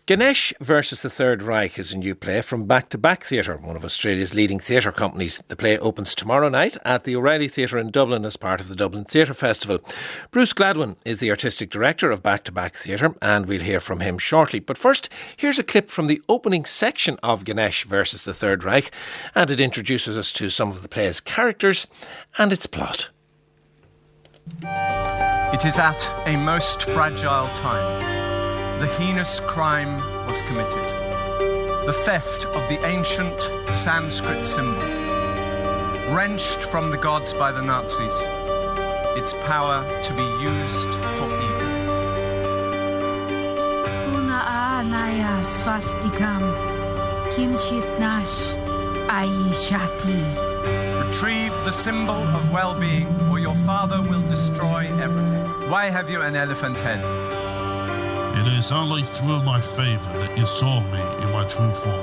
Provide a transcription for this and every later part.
Ganesh versus the Third Reich is a new play from Back to Back Theatre, one of Australia's leading theatre companies. The play opens tomorrow night at the O'Reilly Theatre in Dublin as part of the Dublin Theatre Festival. Bruce Gladwin is the artistic director of Back to Back Theatre, and we'll hear from him shortly. But first, here's a clip from the opening section of Ganesh versus the Third Reich, and it introduces us to some of the play's characters and its plot. It is at a most fragile time. The heinous crime was committed. The theft of the ancient Sanskrit symbol. Wrenched from the gods by the Nazis. Its power to be used for evil. Una svastikam kimchit nash aishati. Retrieve the symbol of well-being, or your father will destroy everything. Why have you an elephant head? It is only through my favour that you saw me in my true form.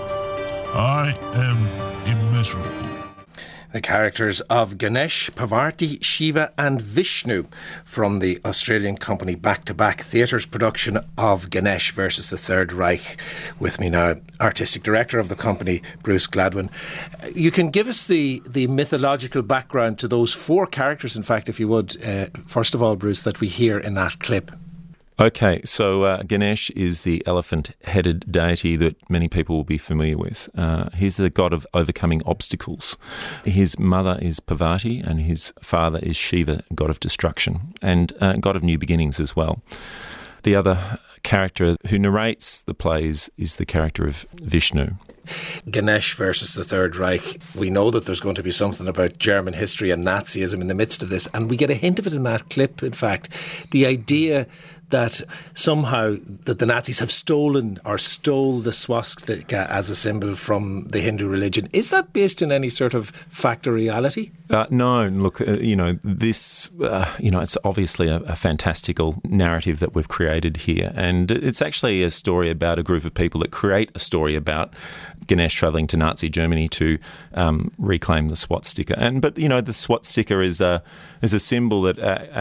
I am immeasurable. The characters of Ganesh, Parvati, Shiva and Vishnu from the Australian company Back to Back Theatre's production of Ganesh versus the Third Reich. With me now, artistic director of the company, Bruce Gladwin. You can give us the mythological background to those four characters, in fact, if you would, first of all, Bruce, that we hear in that clip. Okay, so Ganesh is the elephant-headed deity that many people will be familiar with. He's the god of overcoming obstacles. His mother is Parvati and his father is Shiva, god of destruction, and god of new beginnings as well. The other character who narrates the plays is the character of Vishnu. Ganesh versus the Third Reich. We know that there's going to be something about German history and Nazism in the midst of this, and we get a hint of it in that clip, in fact. The idea that somehow that the Nazis have stole the swastika as a symbol from the Hindu religion. Is that based in any sort of fact or reality? No, look, this, it's obviously a fantastical narrative that we've created here, and it's actually a story about a group of people that create a story about Ganesh travelling to Nazi Germany to reclaim the swastika. But the swastika is a symbol that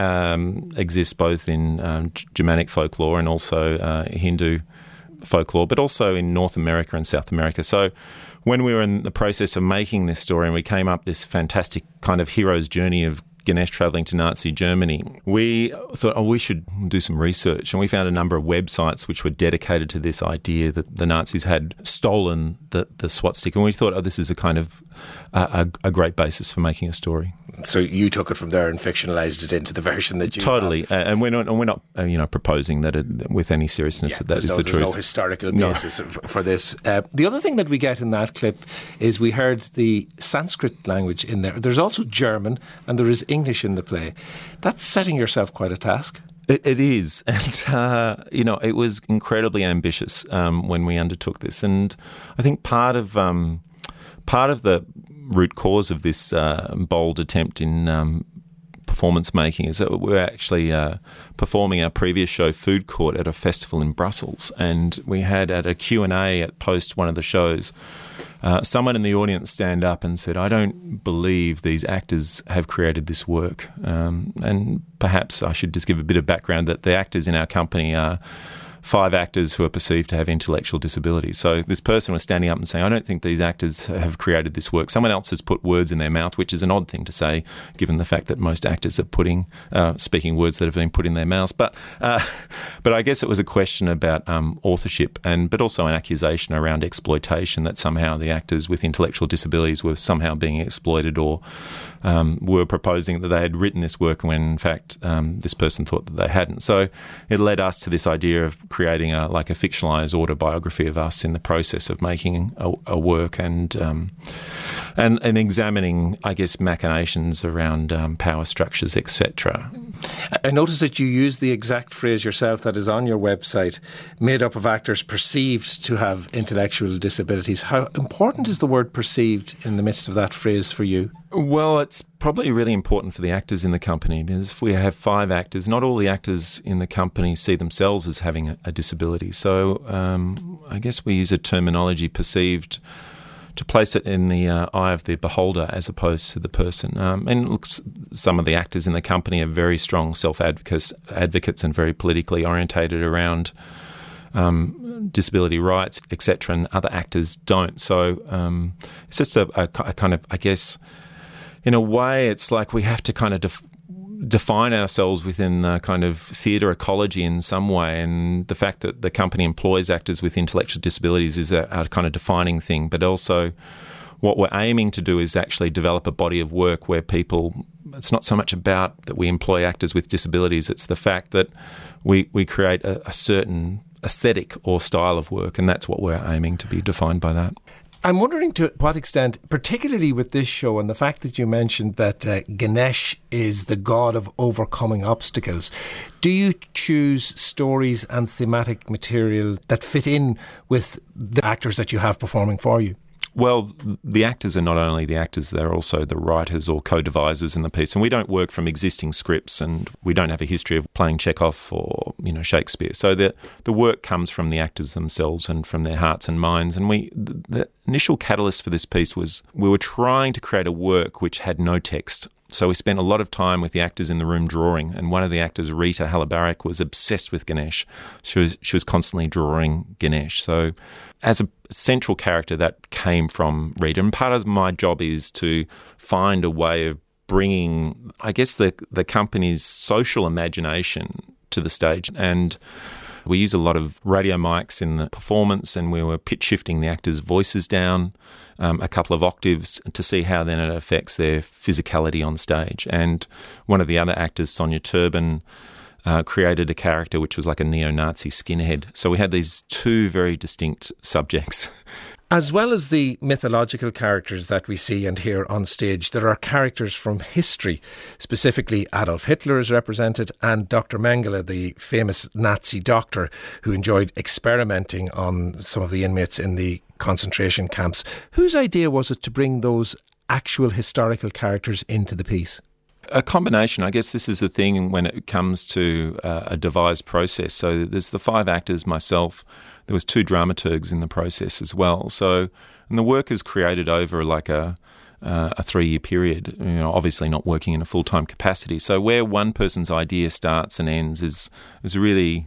exists both in Germanic folklore and also Hindu folklore, but also in North America and South America. So when we were in the process of making this story and we came up this fantastic kind of hero's journey of Ganesh travelling to Nazi Germany, we thought, we should do some research. And we found a number of websites which were dedicated to this idea that the Nazis had stolen the swastika. And we thought, this is a kind of a great basis for making a story. So you took it from there and fictionalised it into the version that you totally have. And we're not proposing that with any seriousness that is the truth. There's no historical basis for this. The other thing that we get in that clip is we heard the Sanskrit language in there. There's also German and there is English in the play. That's setting yourself quite a task. It is, and it was incredibly ambitious when we undertook this, and I think part of the root cause of this bold attempt in performance making is that we're actually performing our previous show, Food Court, at a festival in Brussels, and we had at a Q&A at post one of the shows, someone in the audience stand up and said, "I don't believe these actors have created this work." And perhaps I should just give a bit of background that the actors in our company are 5 actors who are perceived to have intellectual disabilities. So this person was standing up and saying, "I don't think these actors have created this work. Someone else has put words in their mouth," which is an odd thing to say, given the fact that most actors are speaking words that have been put in their mouths. But I guess it was a question about authorship, but also an accusation around exploitation, that somehow the actors with intellectual disabilities were somehow being exploited, or were proposing that they had written this work when in fact this person thought that they hadn't. So it led us to this idea of creating a fictionalised autobiography of us in the process of making a work and examining, I guess, machinations around power structures, etc. I noticed that you used the exact phrase yourself that is on your website, made up of actors perceived to have intellectual disabilities. How important is the word perceived in the midst of that phrase for you? Well, it's probably really important for the actors in the company, because if we have 5 actors, not all the actors in the company see themselves as having a disability. So I guess we use a terminology, perceived, to place it in the eye of the beholder as opposed to the person. And look, some of the actors in the company are very strong self-advocates and very politically orientated around disability rights, etc., and other actors don't. So it's just a kind of, I guess, in a way, it's like we have to kind of define ourselves within the kind of theatre ecology in some way, and the fact that the company employs actors with intellectual disabilities is a kind of defining thing. But also what we're aiming to do is actually develop a body of work where people, it's not so much about that we employ actors with disabilities, it's the fact that we create a certain aesthetic or style of work, and that's what we're aiming to be defined by that. I'm wondering to what extent, particularly with this show and the fact that you mentioned that Ganesh is the god of overcoming obstacles, do you choose stories and thematic material that fit in with the actors that you have performing for you? Well, the actors are not only the actors, they're also the writers or co-devisers in the piece. And we don't work from existing scripts, and we don't have a history of playing Chekhov or, Shakespeare. So the work comes from the actors themselves and from their hearts and minds. And the initial catalyst for this piece was we were trying to create a work which had no text. So we spent a lot of time with the actors in the room drawing, and one of the actors, Rita Halabarik, was obsessed with Ganesh. She was constantly drawing Ganesh. So as a central character, that came from Rita. And part of my job is to find a way of bringing, I guess, the company's social imagination to the stage. And we use a lot of radio mics in the performance, and we were pitch shifting the actors' voices down a couple of octaves to see how then it affects their physicality on stage. And one of the other actors, Sonia Turbin, created a character which was like a neo-Nazi skinhead. So we had these two very distinct subjects. As well as the mythological characters that we see and hear on stage, there are characters from history. Specifically, Adolf Hitler is represented, and Dr. Mengele, the famous Nazi doctor who enjoyed experimenting on some of the inmates in the concentration camps. Whose idea was it to bring those actual historical characters into the piece? A combination. I guess this is the thing when it comes to a devised process. So there's the 5 actors, myself. There was 2 dramaturgs in the process as well. So, and the work is created over like a 3-year period, obviously not working in a full-time capacity. So where one person's idea starts and ends is really,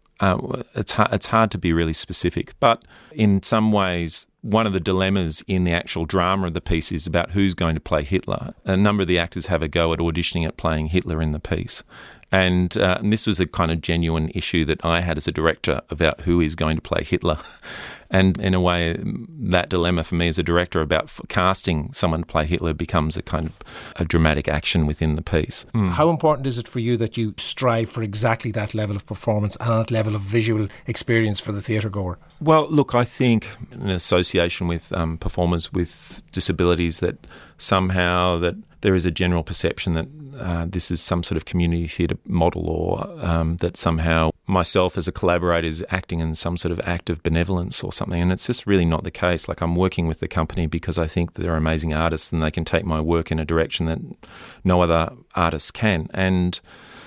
it's hard to be really specific. But in some ways, one of the dilemmas in the actual drama of the piece is about who's going to play Hitler. A number of the actors have a go at auditioning at playing Hitler in the piece. And this was a kind of genuine issue that I had as a director about who is going to play Hitler. And in a way, that dilemma for me as a director about casting someone to play Hitler becomes a kind of a dramatic action within the piece. How important is it for you that you strive for exactly that level of performance and that level of visual experience for the theatre goer? Well, look, I think in association with performers with disabilities that somehow that there is a general perception that this is some sort of community theatre model, or that somehow myself as a collaborator is acting in some sort of act of benevolence or something. And it's just really not the case. Like, I'm working with the company because I think they're amazing artists and they can take my work in a direction that no other artists can. And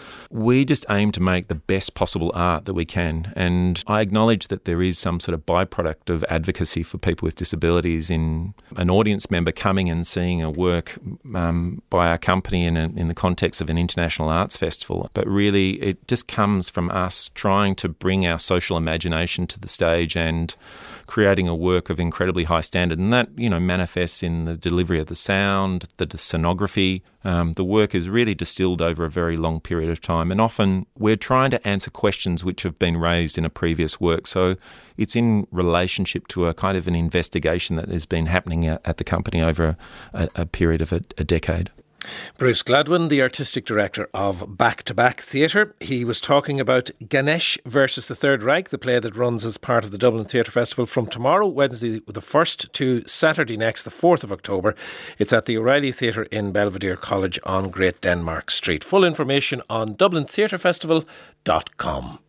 we just aim to make the best possible art that we can. And I acknowledge that there is some sort of byproduct of advocacy for people with disabilities in an audience member coming and seeing a work by our company in the context of an international arts festival. But really, it just comes from us trying to bring our social imagination to the stage and creating a work of incredibly high standard. And that, manifests in the delivery of the sound, the scenography. The work is really distilled over a very long period of time. And often we're trying to answer questions which have been raised in a previous work. So it's in relationship to a kind of an investigation that has been happening at the company over a period of a decade. Bruce Gladwin, the Artistic Director of Back to Back Theatre. He was talking about Ganesh versus the Third Reich, the play that runs as part of the Dublin Theatre Festival from tomorrow, Wednesday the 1st, to Saturday next, the 4th of October. It's at the O'Reilly Theatre in Belvedere College on Great Denmark Street. Full information on dublintheatrefestival.com.